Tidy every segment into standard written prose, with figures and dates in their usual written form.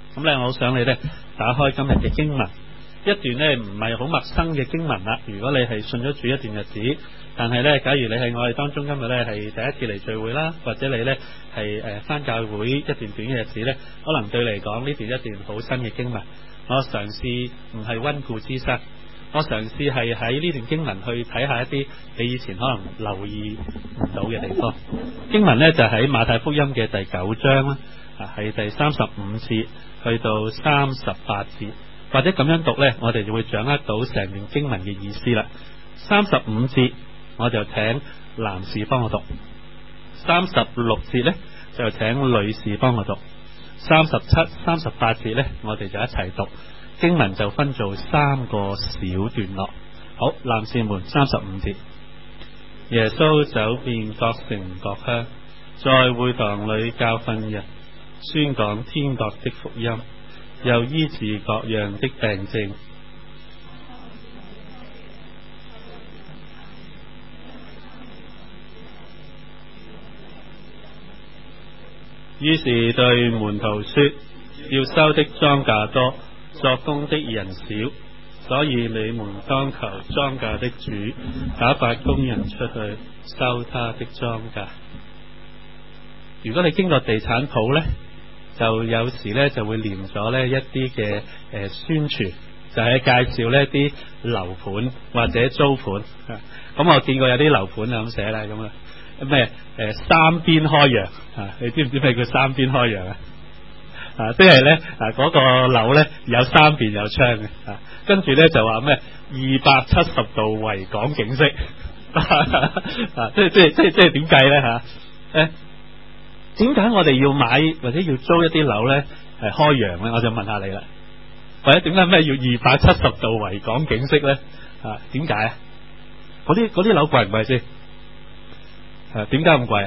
咁咧，我好想你咧打開今日嘅經文，一段咧唔係好陌生嘅經文啦。如果你係信咗主一段日子，但係咧，假如你係我哋當中今日咧係第一次嚟聚會啦，或者你咧係返教會一段短嘅日子咧，可能對你嚟講呢段一段好新嘅經文。我嘗試唔係溫故知新，我嘗試係喺呢段經文去睇下一啲你以前可能留意唔到嘅地方。經文咧就喺馬太福音嘅第9章啦，係第35節去到38節，或者咁樣讀咧，我哋就會掌握到成段經文嘅意思啦。35節我就請男士幫我讀，36節咧就請女士幫我讀，37、38節咧我哋就一齊讀。經文就分做3個小段落。好，男士們，35節，耶穌走遍各城各鄉，在會堂裏教訓人，宣講天國的福音，又醫治各樣的病症。於是對門徒說，要收的莊稼多，作工的人少，所以你們當求莊稼的主打發工人出去收他的莊稼。如果你經過地產鋪呢，就有時呢就會連咗呢一啲嘅宣傳，就係介紹呢啲樓盤或者租盤。咁我見過有啲樓盤咁寫啦，咁啊咩三邊開揚啊？你知唔知咩叫三邊開揚啊？即係咧嗰個樓咧有3邊有窗嘅，跟住咧就話咩270度維港景色，即係點計咧吓？點解我哋要買或者要租一啲樓咧係開揚咧？我就問下你啦，或者點解咩要270度維港景色咧？點解啊？嗰啲樓貴唔貴先？點解咁貴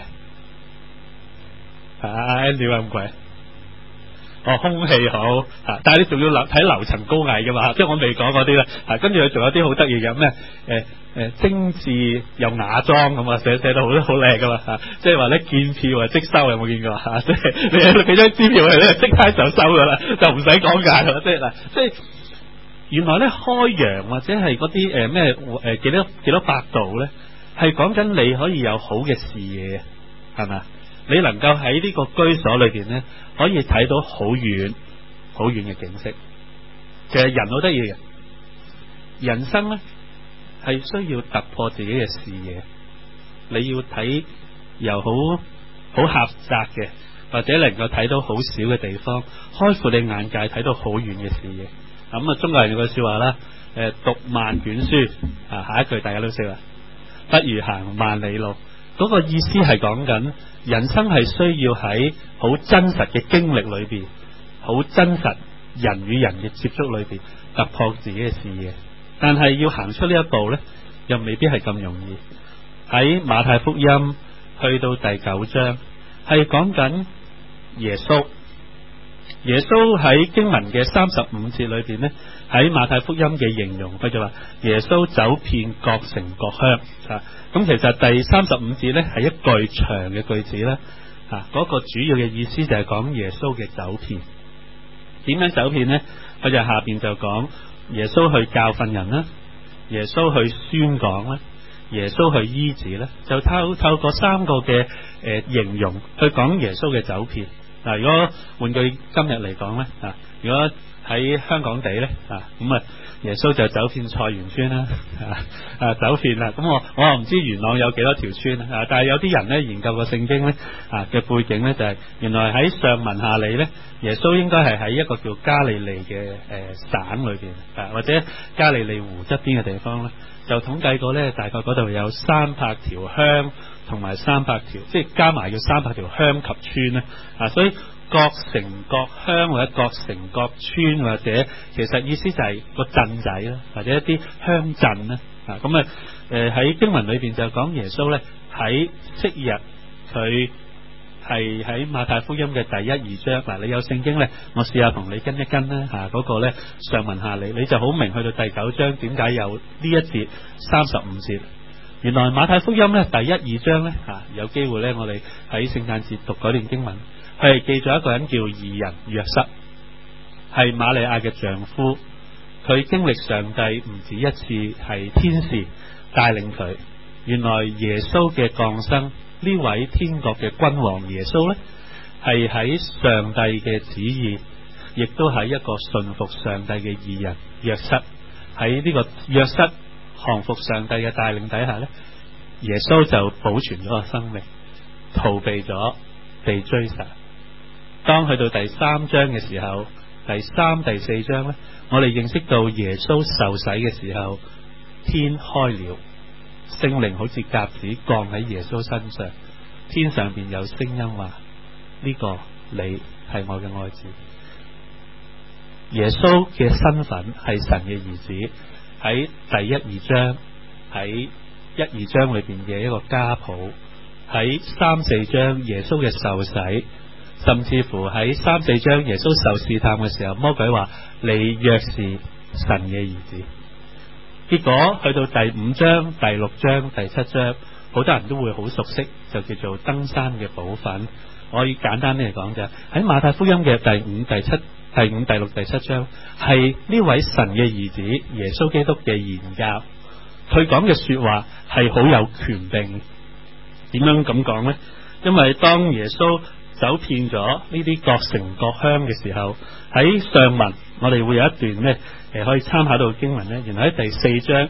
啊？點解咁貴？空氣好，但係你仲要睇樓層高矮噶嘛？即係我未講嗰啲咧，跟住佢仲有啲好得意嘅咩？精緻又雅裝咁啊，寫得好靚噶嘛？即係話咧見票啊即收，有冇見過？即係你俾張支票佢咧，即刻就收噶啦，就唔使講價啦。即係原來咧開揚或者係嗰啲咩幾多百度咧，係講緊你可以有好嘅視野，係咪？你能夠喺呢個居所裏邊呢，可以睇到好遠好遠嘅景色。其實人好得意嘅，人生呢係需要突破自己嘅視野。你要睇由好狹窄嘅，或者能夠睇到好少嘅地方，開闊你眼界，睇到好遠嘅視野。咁中國人有句說話啦，讀萬卷書，下一句大家都識啦，不如行萬里路。嗰個意思係講緊人生係需要喺好真實嘅經歷裏邊，好真實人與人嘅接觸裏邊突破自己嘅視野。但係要行出呢一步呢，又未必係咁容易。喺馬太福音去到第9章，係講緊耶穌喺經文嘅35節裏邊呢，喺馬太福音嘅形容，佢就話耶穌走遍各城各鄉。咁其實第35節呢係一句長嘅句子啦。嗰個主要嘅意思就係講耶穌嘅走遍。點樣走遍呢？佢就下邊就講耶穌去教訓人啦，耶穌去宣講啦，耶穌去醫治啦，就透過3個嘅形容去講耶穌嘅走遍。如果換句今日嚟講呢，如果喺香港地呢，咁耶穌就走遍菜園村啦，走遍啦。咁我又唔知元朗有幾多條村啊，但係有啲人呢研究過聖經呢嘅背景呢，就係原來喺上文下理呢，耶穌應該係喺一個叫加利利嘅省裏邊，或者加利利湖側邊嘅地方呢，就統計過呢，大概嗰度有300條鄉同埋300條，即係加埋要300條鄉及村呢。所以各城各鄉或者各城各村，或者其實意思就係個鎮仔啦，或者一啲鄉鎮啦。咁喺經文裏邊就講耶穌呢喺昔日佢係喺馬太福音嘅第1、2章。你有聖經呢，我試下同你跟一跟啦。嗰個呢上文下理，你就好明去到第9章點解有呢一節35節。原來馬太福音呢第1、2章呢，有機會呢，我哋喺聖誕節讀嗰段經文，係記咗一個人叫義人約瑟。 係瑪利亞嘅丈夫，佢經歷上帝唔止一次係天使帶領佢。原來耶穌嘅降生，呢位天國嘅君王耶穌呢，係喺上帝嘅旨意，亦都係一個順服上帝嘅義人約瑟。喺呢個約瑟降服上帝嘅帶領底下呢，耶穌就保存咗個生命，逃避咗被追殺。當去到第3章嘅時候，第3、第4章呢，我哋認識到耶穌受洗嘅時候，天開了，聖靈好似鴿子降喺耶穌身上，天上邊有聲音話：呢個你係我嘅愛子。耶穌嘅身份係神嘅兒子，喺第1、2章，喺1、2章裏邊嘅一個家譜，喺3、4章耶穌嘅受洗，甚至乎喺3、4章耶穌受試探嘅時候，魔鬼話你若是神嘅兒子。結果去到第5章、第6章、第7章，好多人都會好熟悉，就叫做登山嘅寶訓。我可以簡單啲嚟講就喺馬太福音嘅第5、第6、第7章，係呢位神嘅兒子耶穌基督嘅言教，佢講嘅說話係好有權柄。點樣咁講呢？因為當耶穌走遍咗呢啲各城各鄉嘅時候，喺上文我哋會有一段呢，可以參考到經文呢。原來喺第4章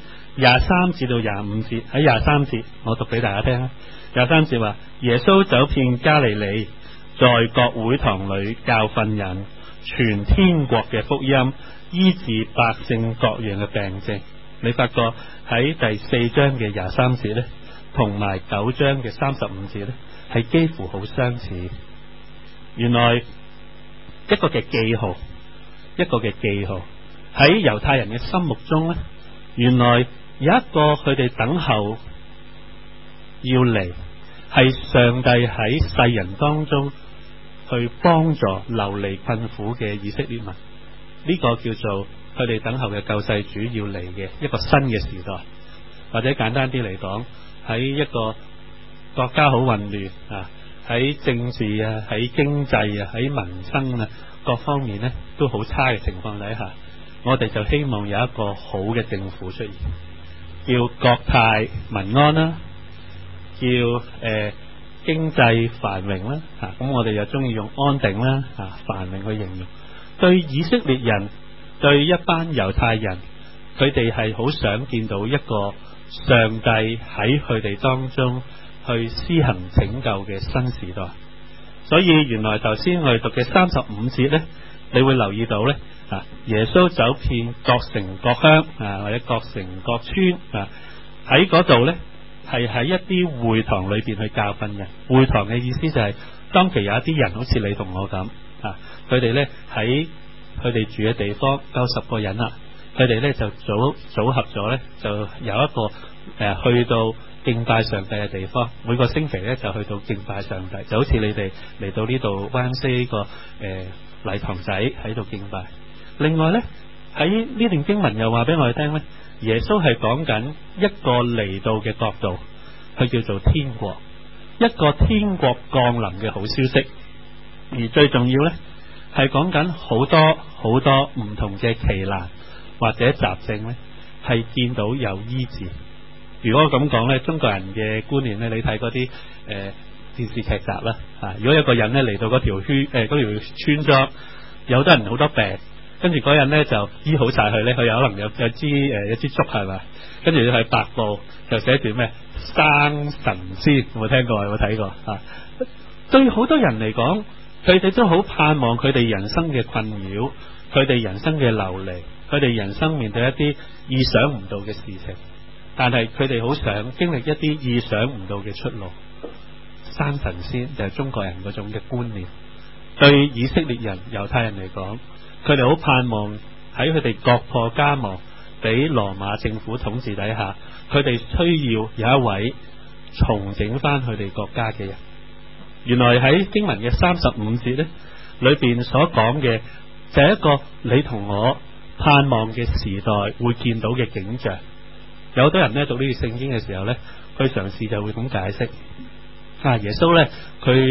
23至到25節，喺23節我讀俾大家聽啦。23節話：耶穌走遍加利利，在各會堂裏教訓人，傳天國嘅福音，醫治百姓各樣嘅病症。你發覺喺第4章嘅23節呢，同埋9章嘅35節呢，係幾乎好相似。原來一個嘅記號，一個嘅記號喺猶太人嘅心目中呢，原來有一個佢哋等候要嚟，係上帝喺世人當中去幫助流離困苦嘅以色列民。呢個叫做佢哋等候嘅救世主要嚟嘅一個新嘅時代。或者簡單啲嚟講，喺一個國家好混亂啊，喺政治啊，喺經濟啊，喺民生啊各方面呢都好差嘅情況底下，我哋就希望有一個好嘅政府出現，叫國泰民安啦，叫經濟繁榮啦，咁我哋又中意用安定啦，繁榮去形容。對以色列人，對一班猶太人，佢哋係好想見到一個上帝喺佢哋當中去施行拯救嘅新時代。所以原來頭先我哋讀嘅35節呢，你會留意到呢，耶穌走遍各城各鄉或者各城各村喺嗰度呢，係喺一啲會堂裏邊去教訓人。會堂嘅意思就係當期有一啲人好似你同我咁，佢哋呢喺佢哋住嘅地方夠10個人啦，佢哋呢就組合咗呢，就有一個去到敬拜上帝嘅地方。每個星期呢就去到敬拜上帝，就好似你哋嚟到呢度灣西呢個禮堂仔喺度敬拜。另外呢，喺呢段經文又話俾我哋聽呢，耶穌係講緊一個嚟到嘅國度，佢叫做天國，一個天國降臨嘅好消息。而最重要呢，係講緊好多好多唔同嘅奇難或者雜症呢，係見到有醫治。如果我咁講呢，中國人嘅觀念呢，你睇嗰啲電視劇集啦，如果有個人呢嚟到嗰條村莊，有好多人好多病，跟住嗰人呢就醫好晒佢呢，佢有可能有支竹係咪？跟住喺白布就寫住咩生神仙，有冇聽過？有冇睇過？對好多人嚟講，佢哋都好盼望佢哋人生嘅困擾，佢哋人生嘅流離，佢哋人生面對一啲意想唔到嘅事情，但係佢哋好想經歷一啲意想唔到嘅出路。生神仙就係中國人嗰種嘅觀念。對以色列人、猶太人嚟講，佢哋好盼望喺佢哋國破家亡、俾羅馬政府統治底下，佢哋需要有一位重整翻佢哋國家嘅人。原來喺經文嘅35節呢裏邊所講嘅就係一個你同我盼望嘅時代會見到嘅景象。有好多人呢讀呢個聖經嘅時候呢，佢嘗試就會咁解釋。耶穌呢，佢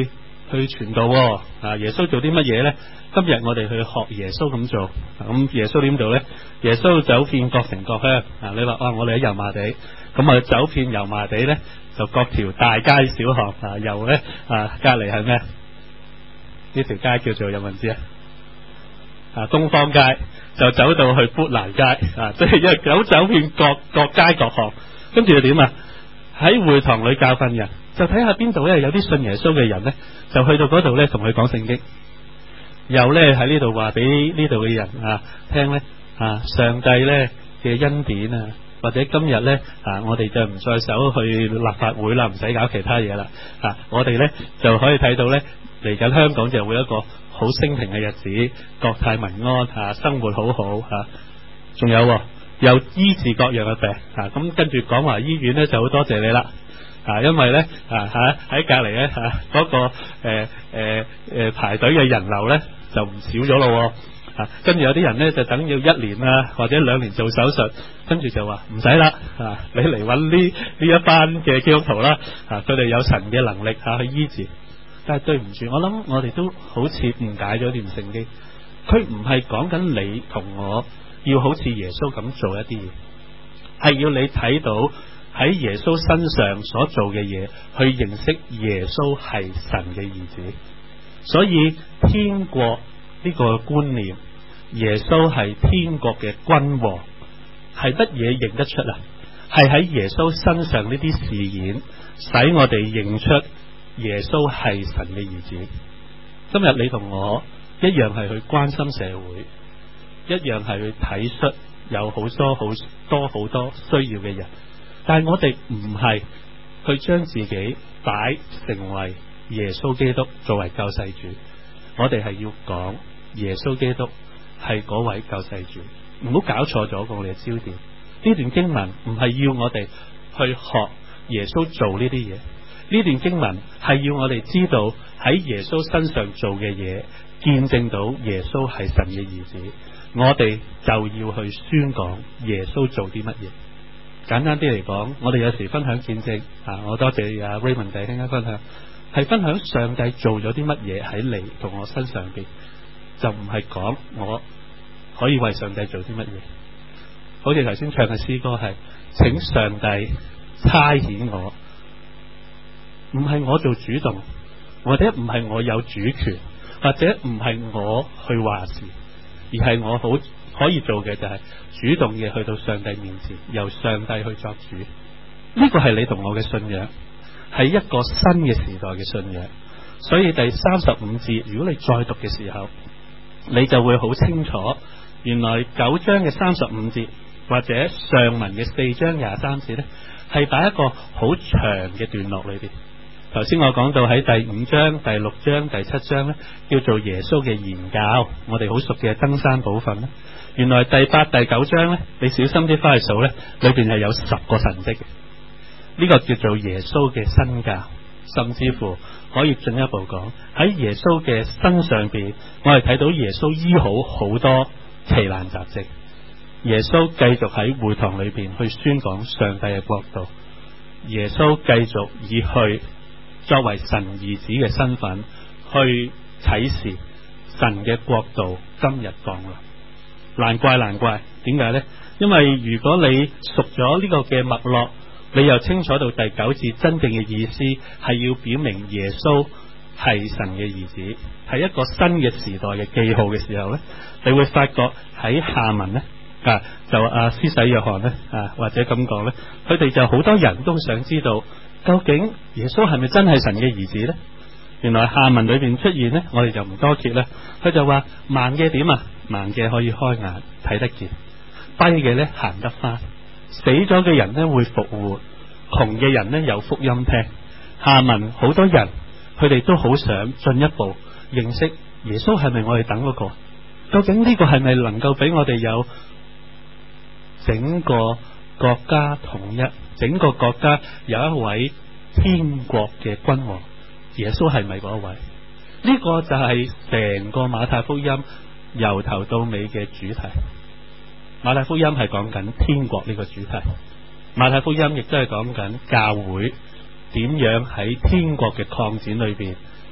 去傳道啊。耶穌做啲乜嘢呢？今日我哋去學耶穌咁做。咁耶穌點做呢？耶穌走遍各城各鄉啊。你話我哋喺油麻地，咁我走遍油麻地呢，就各條大街小巷啊。又呢隔籬係咩？呢條街叫做有冇人知啊？東方街就走到去砵蘭街啊，即係一路走遍各街各巷，跟住又點啊？喺會堂裏教訓人，就睇下邊度咧有啲信耶穌嘅人咧，就去到嗰度咧同佢講聖經，又咧喺呢度話俾呢度嘅人聽咧上帝咧嘅恩典啊，或者今日咧我哋就唔再走去立法會啦，唔使搞其他嘢啦我哋咧就可以睇到咧嚟緊香港就會有一個好升平嘅日子，國泰民安生活好好仲有又醫治各樣嘅病咁跟住廣華醫院咧就好多謝你啦因為咧喺隔籬咧嗰個排隊嘅人流咧就唔少咗咯跟住有啲人咧就等要1年或者2年做手術，跟住就話唔使啦你嚟搵呢一班嘅基督徒啦佢哋有神嘅能力去醫治。但係對唔住，我諗我哋都好似誤解咗段聖經，佢唔係講緊你同我要好似耶穌咁做一啲嘢，係要你睇到喺耶穌身上所做嘅嘢，去認識耶穌係神嘅兒子。所以天國呢個觀念，耶穌係天國嘅君王，係乜嘢認得出啊？係喺耶穌身上呢啲事件，使我哋認出耶穌係神嘅兒子。今日你同我一樣係去關心社會，一樣係去體恤有好多需要嘅人，但係我哋唔係去將自己擺成為耶穌基督作為救世主，我哋係要講耶穌基督係嗰位救世主。唔好搞錯咗我哋嘅焦點。呢段經文唔係要我哋去學耶穌做呢啲嘢，呢段經文係要我哋知道喺耶穌身上做嘅嘢，見證到耶穌係神嘅兒子，我哋就要去宣講耶穌做啲乜嘢。簡單啲嚟講，我哋有時分享見證我多謝阿 Raymond 弟兄嘅分享，係分享上帝做咗啲乜嘢喺你同我身上邊，就唔係講我可以為上帝做啲乜嘢。好似頭先唱嘅詩歌係請上帝差遣我，唔係我做主動，或者唔係我有主權，或者唔係我去話事，而係我好可以做嘅就係主動嘅去到上帝面前，由上帝去作主。呢個係你同我嘅信仰，係一個新嘅時代嘅信仰。所以第35節如果你再讀嘅時候，你就會好清楚，原來9章嘅35節或者上文嘅4章23節呢，係擺一個好長嘅段落裏邊。頭先我講到喺第5章、第6章、第7章呢，叫做耶穌嘅言教，我哋好熟嘅登山寶訓呢，原來第8、第9章呢，你小心啲翻去數呢，裏邊係有10個神蹟嘅。呢個叫做耶穌嘅新教，甚至乎可以進一步講喺耶穌嘅身上邊，我哋睇到耶穌醫好好多奇難雜症。耶穌繼續喺會堂裏邊去宣講上帝嘅國度，耶穌繼續以去作為神兒子嘅身份去啟示神嘅國度今日降臨。難怪，點解呢？因為如果你熟咗呢個嘅脈絡，你又清楚到第9節真正嘅意思係要表明耶穌係神嘅兒子，係一個新嘅時代嘅記號嘅時候呢，你會發覺喺下文呢就施洗約翰呢或者咁講呢，佢哋就好多人都想知道究竟耶穌係咪真係神嘅兒子呢？原來下文裏邊出現呢，我哋就唔多揭啦。佢就話盲嘅點啊？盲嘅可以開眼睇得見，跛嘅呢行得翻，死咗嘅人呢會復活，窮嘅人呢有福音聽。下文好多人佢哋都好想進一步認識耶穌係咪我哋等嗰個？究竟呢個係咪能夠俾我哋有整個國家統一，整個國家有一位天國嘅君王？耶穌係咪嗰位？呢個就係成個馬太福音由頭到尾嘅主題。馬太福音係講緊天國呢個主題，馬太福音亦都係講緊教會點樣喺天國嘅擴展裏邊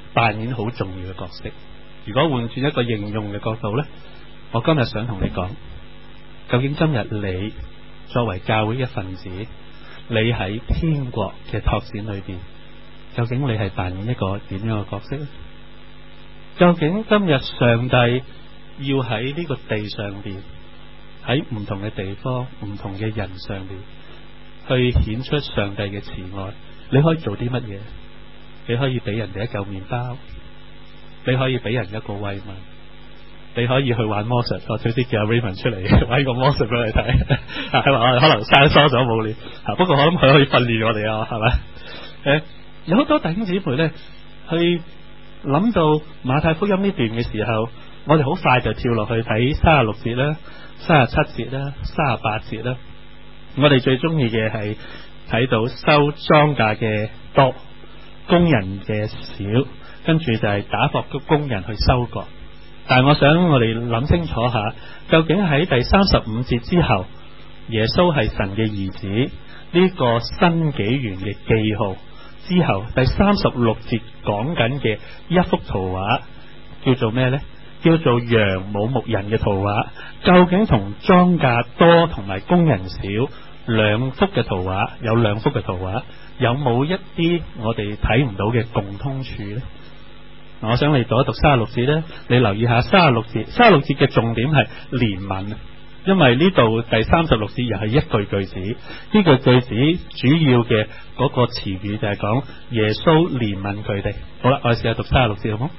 扮演好重要嘅角色。如果換轉一個應用嘅角度呢，我今日想同你講，究竟今日你作為教會一份子，你喺天國嘅拓展裏邊，究竟你係扮演一個點樣嘅角色呢？究竟今日上帝要喺呢個地上邊，喺唔同嘅地方、唔同嘅人上邊，去顯出上帝嘅慈愛，你可以做啲乜嘢？你可以俾人哋一嚿麵包，你可以俾人一個慰問，你可以去玩魔術。我早啲叫阿 Raymond 出嚟玩個魔術俾你睇，係話我哋可能生疏咗冇練，不過我諗佢可以訓練我哋啊，係咪？有好多弟兄姊妹咧，去諗到馬太福音呢段嘅時候，我哋好快就跳落去睇36節啦、37節啦、38節啦。我哋最中意嘅係睇到收莊稼嘅多，工人嘅少，跟住就係打發工人去收割。但係我想我哋諗清楚下，究竟喺第35節之後，耶穌係神嘅兒子呢個新紀元嘅記號之後，第36節講緊嘅一幅圖畫叫做咩呢？叫做羊冇牧人嘅圖畫。究竟同莊稼多同埋工人少兩幅嘅圖畫，有兩幅嘅圖畫，有冇一啲我哋睇唔到嘅共通處呢？我想你讀一讀36節呢，你留意下36節嘅重點係憐憫，因為呢度第36節又係一句句子，呢句句子主要嘅嗰個詞語就係講耶穌憐憫佢哋。好啦，我哋試下讀36節好冇？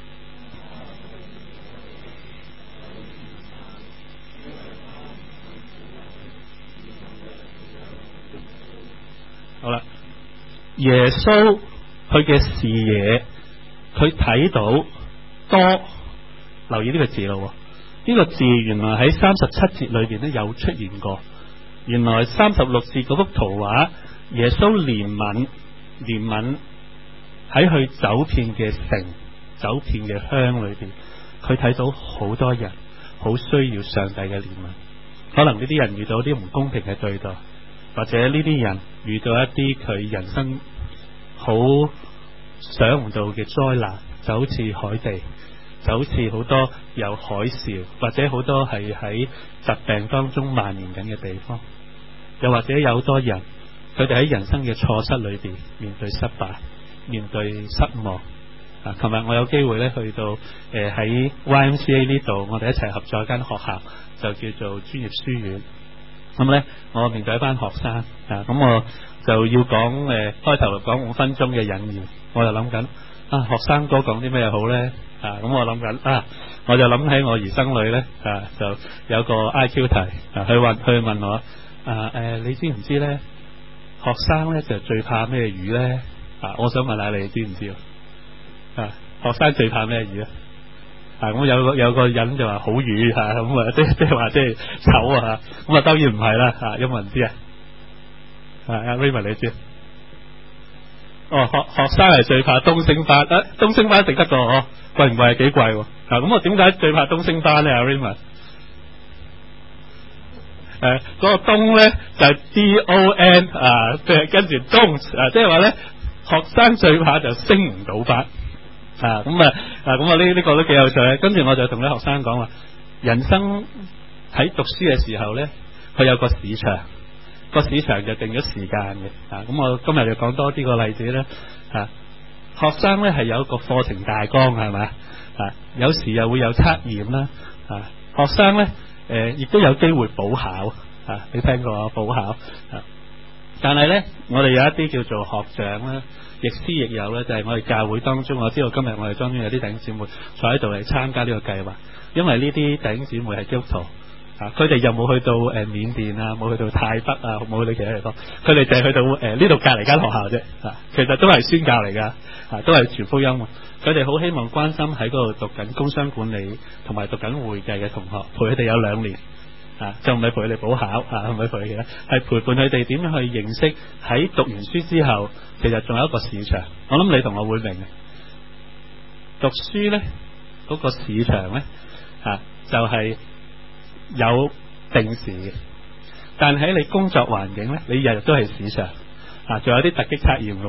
好啦，耶穌佢嘅視野，佢睇到多，留意呢個字咯。呢個字原來喺37節裏邊咧有出現過。原來36節嗰幅圖畫，耶穌憐憫喺佢走遍嘅城、走遍嘅鄉裏邊，佢睇到好多人好需要上帝嘅憐憫。可能呢啲人遇到啲唔公平嘅對待，或者呢啲人遇到一啲佢人生好想唔到嘅災難，就好似海地，就好似好多有海嘯，或者好多係喺疾病當中蔓延緊嘅地方，又或者有好多人佢哋喺人生嘅錯失裏邊面對失敗，面對失望。琴日我有機會咧去到喺 YMCA 呢度，我哋一齊合作一間學校，就叫做專業書院。咁咧，我面對一班學生，咁我就要講開頭講5分鐘嘅引言，我就諗緊學生哥講啲咩好咧？咁我諗緊我就諗起我兒生女咧，就有個 IQ 題，佢問我你知唔知咧？學生咧就最怕咩魚咧？我想問下你知唔知？學生最怕咩魚咧？咁有個人就話好魚咁即係話即係醜咁當然唔係啦有冇人知阿 Raymond 你知？學生係最怕東星斑，東星斑食得過貴唔貴？幾貴咁我點解最怕東星斑咧？阿 Raymond 嗰個東咧就係 DON 即係跟住 don't 即係話咧學生最怕就升唔到班。呢個都幾有趣。跟住我就同啲學生講話，人生喺讀書嘅時候呢，佢有個市場，個市場就定咗時間嘅。咁我今日就講多啲個例子呢。學生呢係有一個課程大綱係咪？有時又會有測驗啦。學生呢亦都有機會補考。你聽過補考？但係呢，我哋有一啲叫做學長啦。亦師亦友咧，就係我哋教會當中，我知道今日我哋當中有啲弟兄姊妹坐喺度嚟參加呢個計劃，因為呢啲弟兄姊妹係基督徒，佢哋又冇去到緬甸冇去到泰北冇去到其他地方，佢哋就係去到呢度隔離間學校啫，其實都係宣教嚟噶，都係傳福音。佢哋好希望關心喺嗰度讀緊工商管理同埋讀緊會計嘅同學，陪佢哋有2年。就唔係陪佢哋補考，唔係陪佢哋，係陪伴佢哋點樣去認識喺讀完書之後，其實仲有一個市場。我諗你同我會明嘅，讀書呢嗰個市場呢，就係有定時嘅，但喺你工作環境呢，你日日都係市場。仲有啲突擊測驗嘅，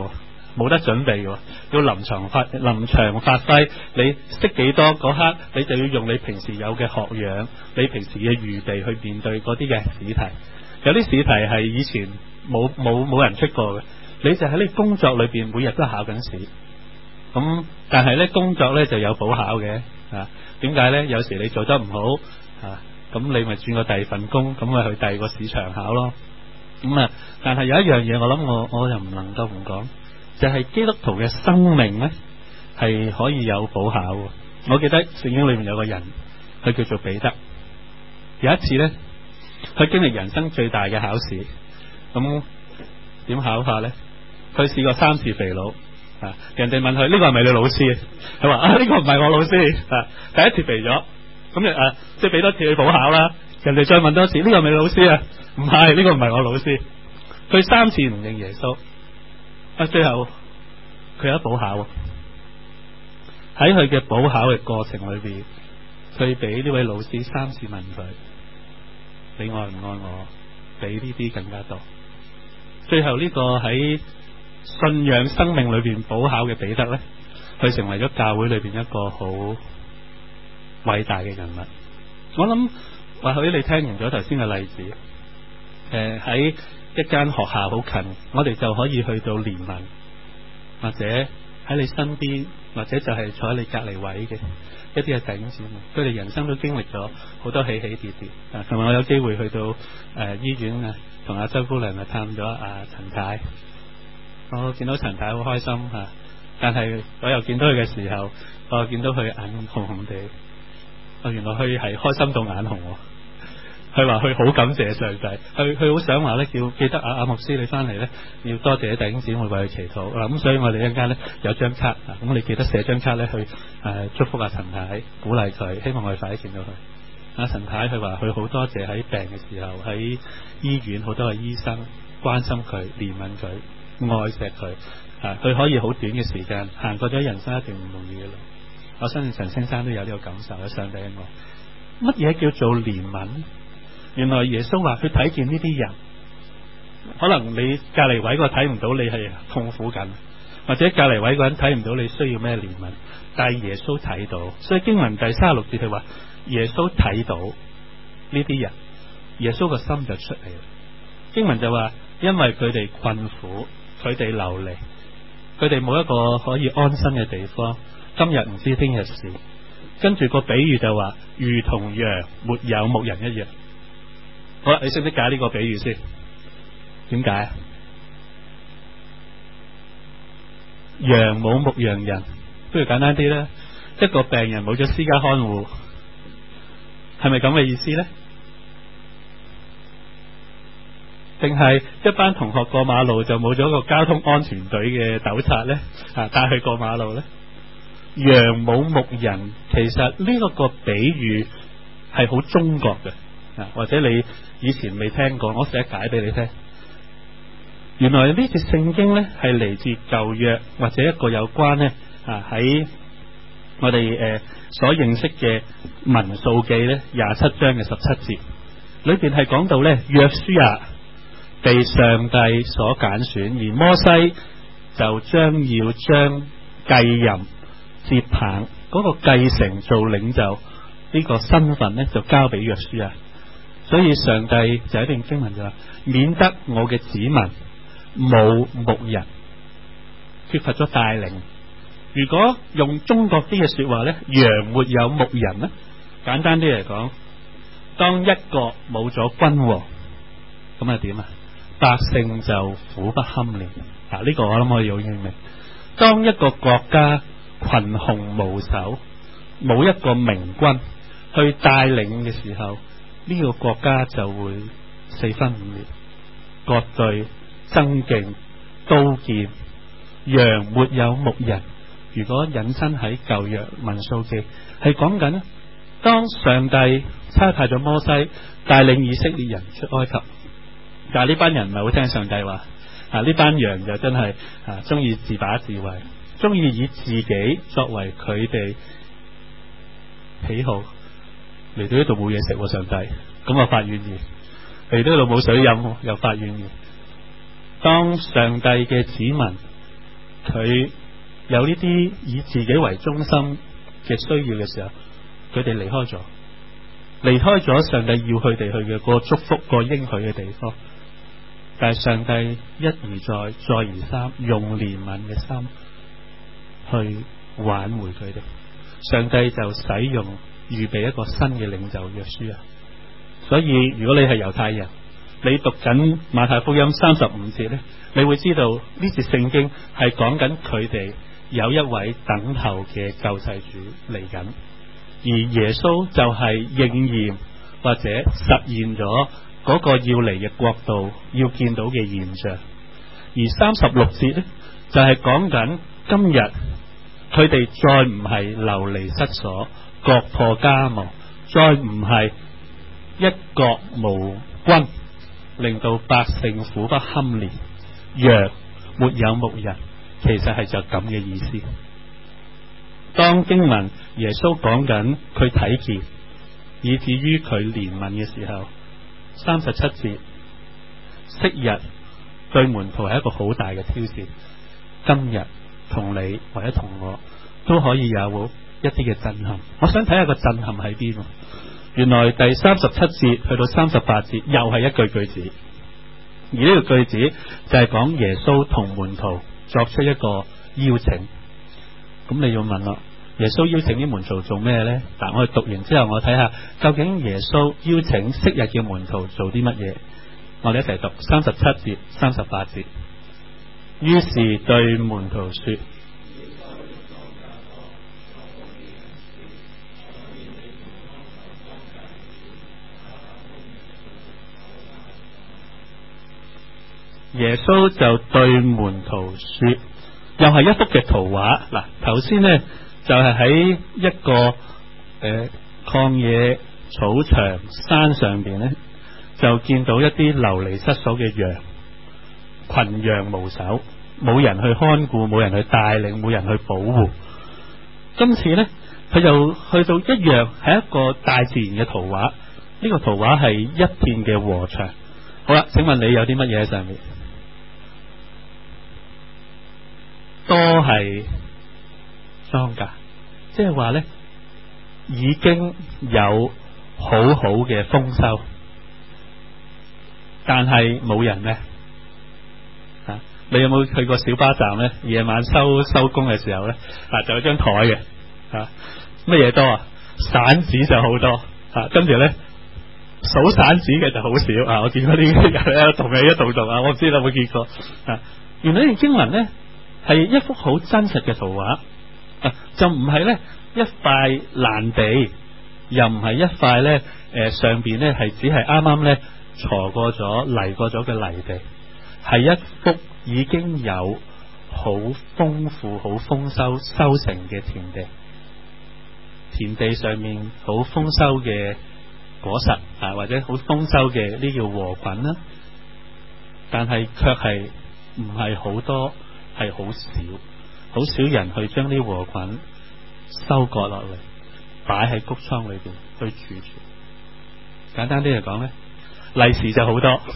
冇得準備嘅，要臨場發揮。你識幾多嗰刻，你就要用你平時有嘅學養，你平時嘅預備去面對嗰啲嘅試題。有啲試題係以前冇人出過嘅，你就喺你工作裏邊每日都考緊試。咁但係呢，工作呢就有補考嘅啊？點解呢？有時你做得唔好啊，咁你咪轉個第二份工，咁咪去第二個市場考咯。但係有一樣嘢，我諗我又唔能夠唔講，就係基督徒嘅生命呢係可以有補考。我記得聖經裏面有個人，佢叫做彼得。有一次呢，佢經歷人生最大嘅考試。咁點考法呢？佢試過3次肥佬。人哋問佢，呢個係咪你老師？佢話呢個唔係我老師。第一次肥咗，咁即係俾多次去補考啦。人哋再問多次，呢個係咪你老師啊？唔係，呢個唔係我老師。佢3次唔認耶穌，最後佢有補考。喺佢嘅補考嘅過程裏邊，佢俾呢位老師3次問佢：你愛唔愛我？比呢啲更加多。最後呢個喺信仰生命裏邊補考嘅彼得呢，佢成為咗教會裏邊一個好偉大嘅人物。我諗或許你聽完咗頭先嘅例子，喺一間學校好近，我哋就可以去到憐憫，或者喺你身邊，或者就係坐喺你隔離位嘅一啲嘅弟兄姊妹，佢哋人生都經歷咗好多起起跌跌。同埋我有機會去到醫院啊，同阿周姑娘探咗阿陳太。我見到陳太好開心吓，但係我又見到佢嘅時候，我又見到佢眼紅紅地。原來佢係開心到眼紅。佢話佢好感謝上帝，佢好想話咧，叫記得阿牧師你翻嚟咧，要多謝弟兄姊妹為佢祈禱。咁所以我哋一陣間咧有張卡，咁你記得寫張卡咧去祝福阿陳太，鼓勵佢，希望我哋快啲見到佢。阿陳太佢話佢好多謝喺病嘅時候喺醫院好多嘅醫生關心佢、憐憫佢、愛錫佢，佢可以好短嘅時間行過咗人生一段唔容易嘅路。我相信陳先生都有呢個感受，喺上帝嘅愛。乜嘢叫做憐憫？原來耶穌話佢睇見呢啲人，可能你隔籬位個睇唔到你係痛苦緊，或者隔籬位個人睇唔到你需要咩憐憫，但係耶穌睇到。所以經文第36節佢話耶穌睇到呢啲人，耶穌個心就出嚟啦。經文就話因為佢哋困苦，佢哋流離，佢哋冇一個可以安身嘅地方，今日唔知聽日事。跟住個比喻就話如同羊沒有牧人一樣。好啦，你識唔識解呢個比喻先？點解？羊冇牧羊人，不如簡單啲啦。一個病人冇咗私家看護，係咪咁嘅意思呢？定係一班同學過馬路就冇咗個交通安全隊嘅督察呢？帶佢過馬路呢？羊冇牧人，其實呢個比喻係好中國嘅。或者你以前未聽過，我寫解俾你聽。原來呢節聖經呢係嚟自舊約，或者一個有關呢喺我哋所認識嘅民數記呢27章嘅17節裏邊係講到呢，約書亞被上帝所揀選，而摩西就將繼任接棒嗰個繼承做領袖呢個身份呢，就交俾約書亞。所以上帝就一段經文就話，免得我嘅子民冇牧人，缺乏咗帶領。如果用中國啲嘅說話呢，羊沒有牧人呢，簡單啲嚟講，當一個冇咗君王，咁啊點啊？百姓就苦不堪言。呢個我諗我哋好認明。當一個國家群雄無首，冇一個明君去帶領嘅時候，呢個國家就會4分5裂，割據、爭競、刀劍。羊沒有牧人。如果引申喺舊約民數記，係講緊當上帝差派咗摩西帶領以色列人出埃及，但係呢班人唔係好聽上帝話，呢班羊就真係中意自把自為，中意以自己作為佢哋喜好。嚟到呢度冇嘢食，上帝咁啊發怨言，嚟到呢度冇水飲又發怨言。當上帝嘅子民佢有呢啲以自己為中心嘅需要嘅時候，佢哋離開咗上帝要佢哋去嘅個祝福、個應許嘅地方。但係上帝一而再，再而三用憐憫嘅心去挽回佢哋。上帝就使用預備一個新嘅領袖約書亞。所以如果你係猶太人，你讀緊馬太福音35節呢，你會知道呢節聖經係講緊佢哋有一位等候嘅救世主嚟緊，而耶穌就係應驗或者實現咗嗰個要嚟嘅國度要見到嘅現象。而36節呢，就係講緊今日佢哋再唔係流離失所、國破家亡，再唔係一國無君，令到百姓苦不堪言，羊沒有牧人，其實係就咁嘅意思。當經文耶穌講緊佢睇見，以至於佢憐憫嘅時候，37節，昔日對門徒係一個好大嘅挑戰，今日同你或者同我都可以有一啲嘅震撼。我想睇下個震撼喺邊。原來第37節去到38節又係一句子，而呢個句子就係講耶穌同門徒作出一個邀請。咁你要問啦，耶穌邀請啲門徒做咩呢？嗱，我哋讀完之後，我睇下究竟耶穌邀請昔日嘅門徒做啲乜嘢。我哋一齊讀37節、38節。於是對門徒說，耶穌就對門徒說，又係一幅嘅圖畫。嗱，頭先呢就係喺一個曠野草場山上邊呢，就見到一啲流離失所嘅羊，群羊無首，冇人去看顧，冇人去帶領，冇人去保護。今次呢，佢就去到一樣係一個大自然嘅圖畫。呢個圖畫係一片嘅禾場。好啦，請問你有啲乜嘢喺上面？都係莊稼，即係話呢已經有好好嘅豐收，但係冇人呢。你有冇去過小巴站呢？夜晚收工嘅時候呢，就有張台嘅，乜嘢多啊？散紙就好多，跟住呢，數散紙嘅就好少。我見到啲人同你一動動，我唔知你有冇見過。原來呢段經文呢，係一幅好真實嘅圖畫，就唔係呢一塊爛地，又唔係一塊呢上邊呢係只係啱啱呢鋤過咗泥過咗嘅泥地，係一幅已經有好豐富、好豐收成嘅田地。田地上面好豐收嘅果實或者好豐收嘅呢叫禾捆啦，但係卻係唔係好多。係好少人去將啲禾捆收割落嚟，擺喺穀倉裏邊去儲存。簡單啲嚟講呢，利是就好多，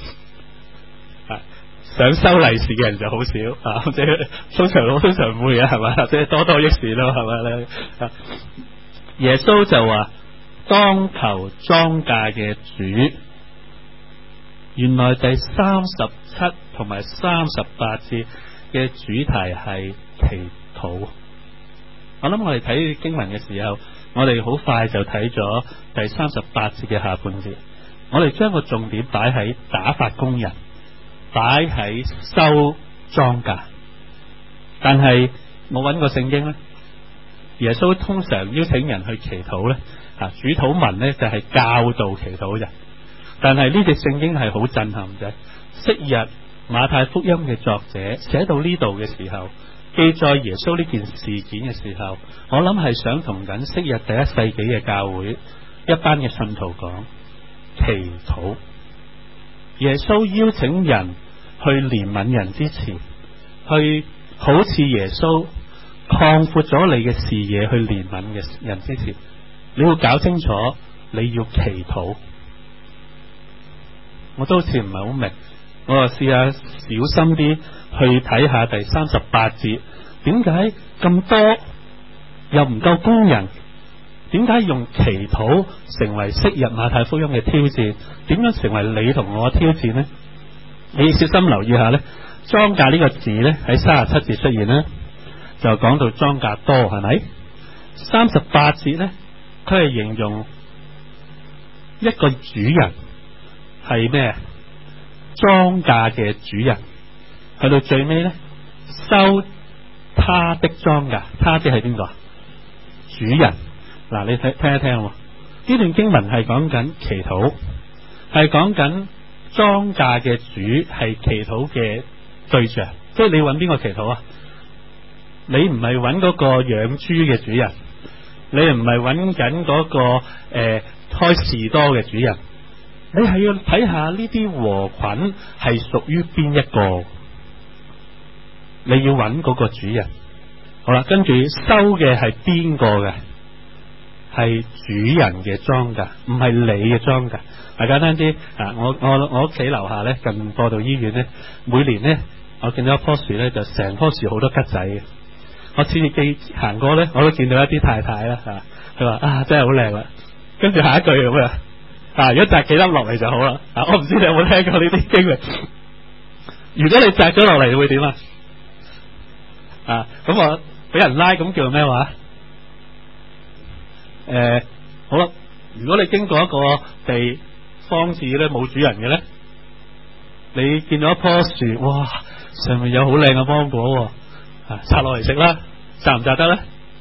想收利是嘅人就好少，即係通常唔會嘅，係咪？即係多多益善咯，係咪咧？耶穌就話當求莊稼嘅主。原來第37同埋38節嘅主題係祈禱。我諗我哋睇經文嘅時候，我哋好快就睇咗第38節嘅下半節。我哋將個重點擺喺打發工人，擺喺收莊稼。但係我揾個聖經呢，耶穌通常邀請人去祈禱呢，主禱文呢就係教導祈禱嘅。但係呢隻聖經係好震撼嘅。昔日馬太福音嘅作者寫到呢度嘅時候，記載耶穌呢件事件嘅時候，我諗係想同緊昔日第一世紀嘅教會一班嘅信徒講祈禱。耶穌邀請人去憐憫人之前，去好似耶穌擴闊咗你嘅視野去憐憫嘅人之前，你要搞清楚你要祈禱。我都好似唔係好明，我就試下小心啲去睇下第38節點解咁多又唔夠工人？點解用祈禱成為昔日馬太福音嘅挑戰？點樣成為你同我嘅挑戰呢？你小心留意下呢，莊稼呢個字呢，喺37節出現呢，就講到莊稼多，係咪？38節呢，佢係形容一個主人係咩？莊稼嘅主人。去到最尾呢，收他的莊稼，他即係邊個？主人。嗱，你聽一聽，呢段經文係講緊祈禱，係講緊莊稼嘅主係祈禱嘅對象。即係你揾邊個祈禱啊？你唔係揾嗰個養豬嘅主人，你唔係揾緊嗰個開士多嘅主人，你係要睇下呢啲禾捆係屬於邊一個，你要揾嗰個主人。好啦，跟住收嘅係邊個嘅？係主人嘅莊稼，唔係你嘅莊稼。簡單啲啊，我屋企樓下咧，近播道醫院咧，每年咧，我見到一棵樹咧，就成棵樹好多桔仔嘅。我次次行過咧，我都見到一啲太太啦，佢話啊，真係好靚啦。跟住下一句咁啊，如果摘幾粒落嚟就好啦。我唔知你有冇聽過呢啲經歷。如果你摘咗落嚟會點啊？咁我俾人拉，咁叫咩話？好啦，如果你經過一個地荒置咧，冇主人嘅咧，你見到一棵樹，哇，上面有好靚嘅芒果，摘落嚟食啦，摘唔摘得咧？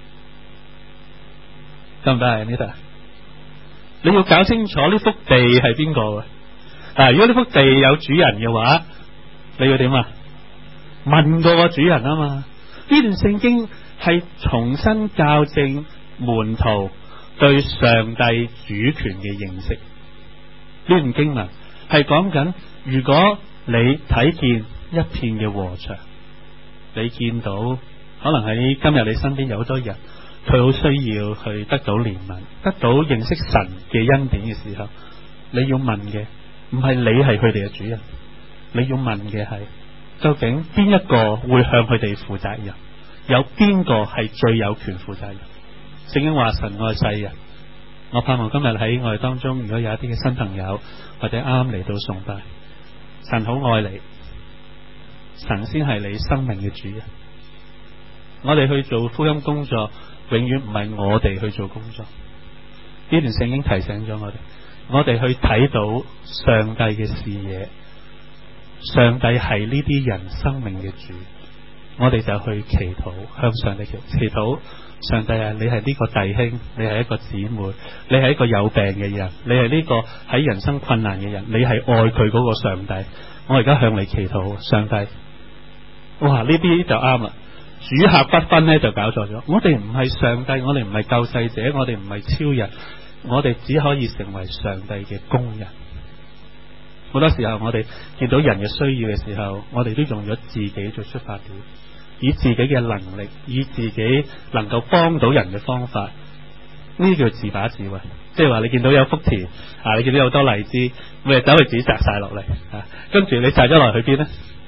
得唔得啊？呢度你要搞清楚呢幅地係邊個嘅。如果呢幅地有主人嘅話，你要點啊？問過個主人啊嘛。呢段聖經係重新校正門徒對上帝主權嘅認識。呢段經文係講緊，如果你睇見一片嘅禾場，你見到可能喺今日你身邊有好多人，佢好需要去得到憐憫，得到認識神嘅恩典嘅時候，你要問嘅唔係你係佢哋嘅主人，你要問嘅係究竟邊一個會向佢哋負責任？有邊個係最有權負責任？聖經話神愛世人，我盼望今日喺我哋當中，如果有一啲嘅新朋友或者啱啱嚟到崇拜，神好愛你，神先係你生命嘅主人。我哋去做福音工作，永遠唔係我哋去做工作。呢段聖經提醒咗我哋去睇到上帝嘅視野，上帝係呢啲人生命嘅主。我哋就去祈禱，向上帝祈禱。上帝啊，你係呢個弟兄，你係一個姊妹，你係一個有病嘅人，你係呢個喺人生困難嘅人，你係愛佢嗰個上帝。我而家向你祈禱，上帝。哇，呢啲就啱啦。主客不分呢，就搞錯咗。我哋唔係上帝，我哋唔係救世者，我哋唔係超人，我哋只可以成為上帝嘅工人。好多時候我哋見到人嘅需要嘅時候，我哋都用咗自己做出發點，以自己嘅能力，以自己能夠幫到人嘅方法，呢啲叫自把自為。即係話你見到有福田你見到有好多荔枝，咪走去自己摘晒落嚟，跟住你摘咗落去邊呢？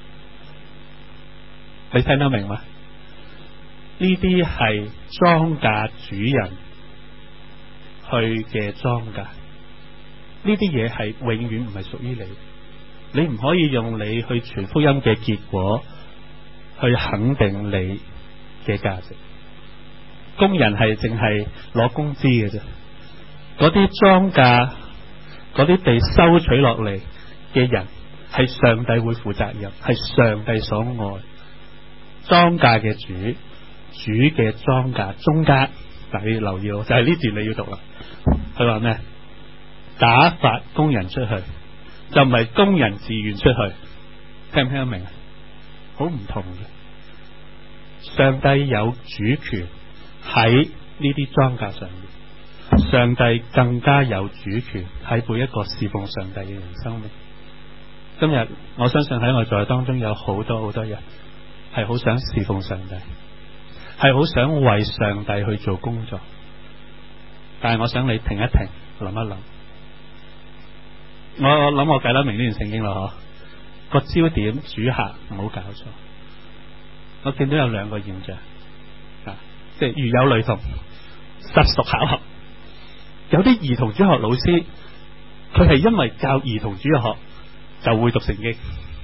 你聽得明嗎？呢啲係莊稼主人去嘅莊稼，呢啲嘢係永遠唔係屬於你。你唔可以用你去傳福音嘅結果去肯定你嘅價值。工人係淨係攞工資嘅啫，嗰啲莊稼，嗰啲被收取落嚟嘅人係上帝會負責任，係上帝所愛。莊稼嘅主嘅莊稼中間，嗱，你要留意，就係呢段你要讀啦。佢話咩？打發工人出去，就唔係工人自願出去。聽唔聽得明啊？好唔同嘅。上帝有主權喺呢啲莊稼上面，上帝更加有主權喺每一個侍奉上帝嘅人生命。今日我相信喺我在當中有好多好多人係好想侍奉上帝，係好想為上帝去做工作，但係我想你停一停，諗一諗。我諗我計得明呢段聖經啦，嗬。個焦點主客唔好搞錯。 我見到有兩個現象即係如有雷同，實屬巧合。有啲兒童主學老師，佢係因為教兒童主學就會讀聖經，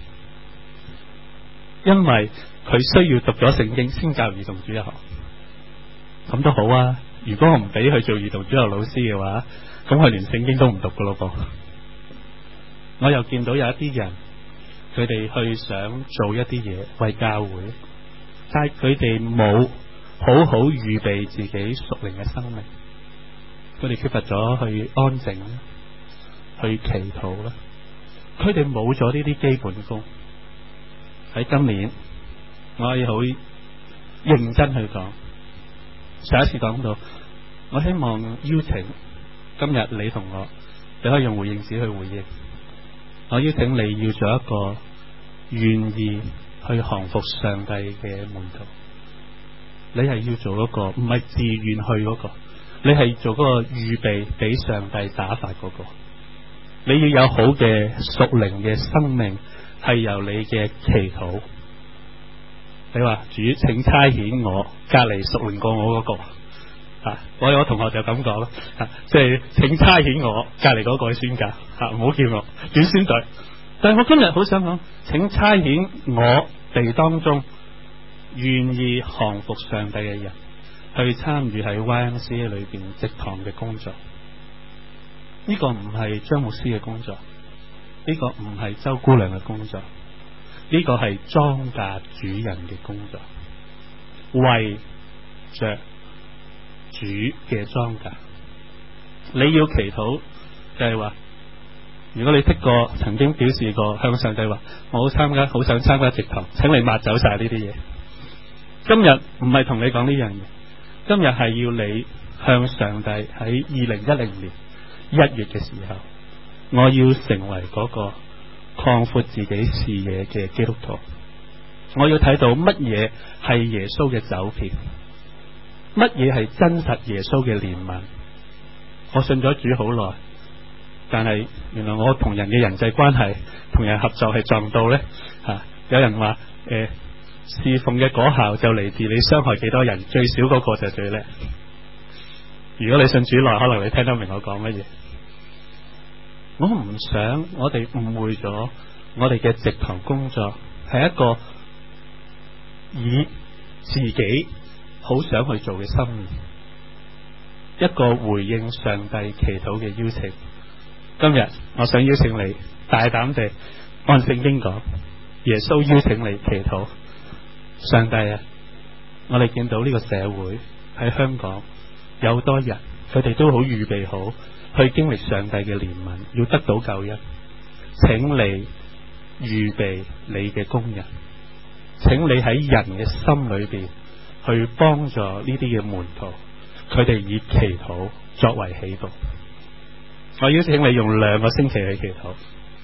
因為佢需要讀咗聖經先教兒童主學，咁都好啊。如果我唔俾佢做兒童主學老師嘅話，咁佢連聖經都唔讀噶咯噃。我又見到有一啲人，佢哋去想做一啲嘢為教會，但係佢哋冇好好預備自己屬靈嘅生命，佢哋缺乏咗去安靜啦，去祈禱啦，佢哋冇咗呢啲基本功。喺今年我可以好認真去講，上一次講到，我希望邀請今日你同我，你可以用回應紙去回應。我邀請你要做一個願意去降服上帝嘅門徒，你係要做嗰個，唔係自願去嗰個，你係做嗰個預備俾上帝打發嗰個。你要有好嘅屬靈嘅生命，係由你嘅祈禱。你話主，請差遣我隔籬屬靈過我嗰個。我有個同學就咁講咯，即係請差遣我隔籬嗰個去宣教，唔好叫我短宣隊。但係我今日好想講，請差遣我哋當中願意降服上帝嘅人，去參與喺 YMCA 裏邊植堂嘅工作。呢個唔係張牧師嘅工作，呢個唔係周姑娘嘅工作，呢個係莊稼主人嘅工作，為着主嘅莊稼。你要祈禱就係話，如果你剔過曾經表示過向上帝話我好想參加植堂，請你抹走晒呢啲嘢。今日唔係同你講呢樣嘢，今日係要你向上帝喺2010年1月嘅時候，我要成為嗰個擴闊自己視野嘅基督徒。我要睇到乜嘢係耶穌嘅走遍，乜嘢係真實耶穌嘅憐憫。我信咗主好耐，但係原來我同人嘅人際關係，同人合作係撞到呢。有人話侍奉嘅果效就嚟自你傷害幾多人，最少嗰個就最叻。如果你信主耐，可能你聽得明我講乜嘢。我唔想我哋誤會咗我哋嘅植堂工作係一個以自己好想去做嘅心意，一個回應上帝祈禱嘅邀請。今日我想邀請你大膽地按聖經講，耶穌邀請你祈禱。上帝啊，我哋見到呢個社會喺香港有好多人，佢哋都好預備好去經歷上帝嘅憐憫，要得到救恩。請你預備你嘅工人，請你喺人嘅心裏邊去幫助呢啲嘅門徒，佢哋以祈禱作為起步。我邀請你用2個星期去祈禱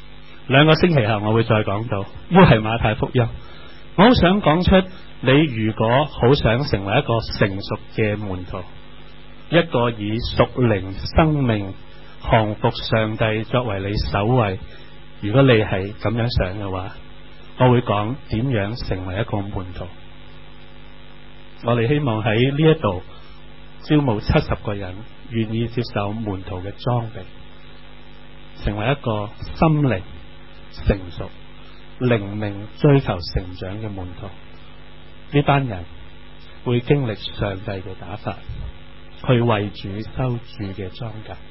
，2個星期後我會再講到，呢係馬太福音。我好想講出，你如果好想成為一個成熟嘅門徒，一個以屬靈生命降服上帝作為你首位，如果你係咁樣想嘅話，我會講點樣成為一個門徒。我哋希望喺呢一度招募70個人，願意接受門徒嘅裝備，成為一個心靈成熟、靈命追求成長嘅門徒。呢班人會經歷上帝嘅打發，去為主收主嘅莊稼。